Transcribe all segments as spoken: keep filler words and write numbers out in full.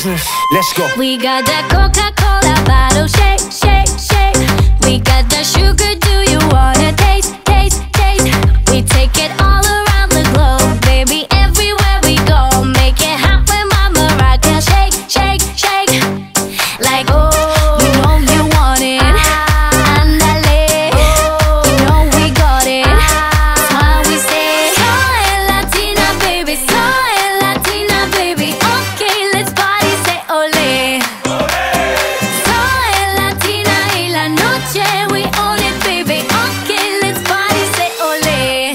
business. Let's go. We got that Coca-Cola bottle, shake, shake, shake. We got that sugar, do you wanna taste, taste, taste? We take it all around the globe, baby, everywhere we go. Make it hot when Mama rock and shake, shake, shake. Like, oh, you know you want it. Andale, you know we got it. That's why we say, soy Latina, baby, soy Latina, baby. Okay, let's party, say ole. Soy Latina y la noche we own it, baby. Okay, let's party, say ole.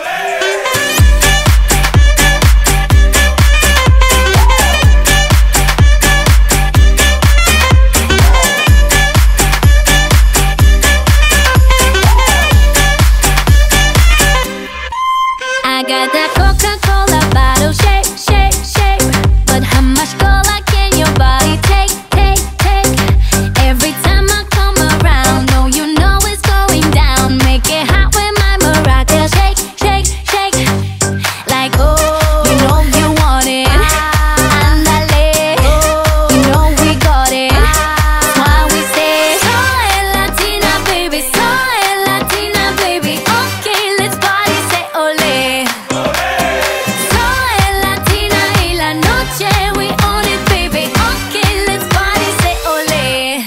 I got that Coca-Cola bottle, shake, shake, shake. But how much cola can your body take, take, take? Every time I come around, no, you know it's going down. Make it hot when my maraca shake, shake, shake. Like, oh, you know you want it. Andale, you know we got it. That's why we say, soy Latina, baby, soy Latina, baby. Okay, let's party, say ole. Soy Latina y la noche we own it, baby. Okay, let's party, say ole.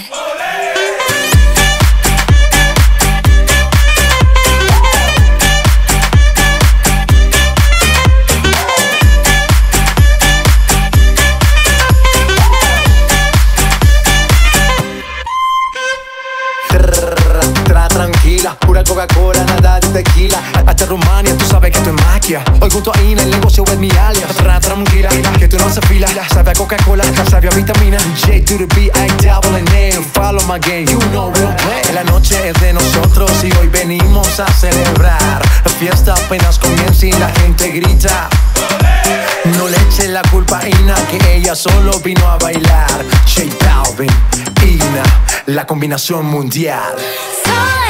Tra tranquila, pura Coca-Cola, nada de tequila. Hasta Rumania, tú sabes que esto es magia. Hoy junto a Ina, el negocio es mi alias. Tra tranquila, que tú no haces fila. Sabe a Coca-Cola, sabe a vitamina. J to the B, I double N. Follow my game, you know we'll play. La noche es de nosotros y hoy venimos a celebrar. La fiesta apenas comienza y la gente grita. No le eche la culpa a Ina, que ella solo vino a bailar. J Balvin, Ina, la combinación mundial. Soy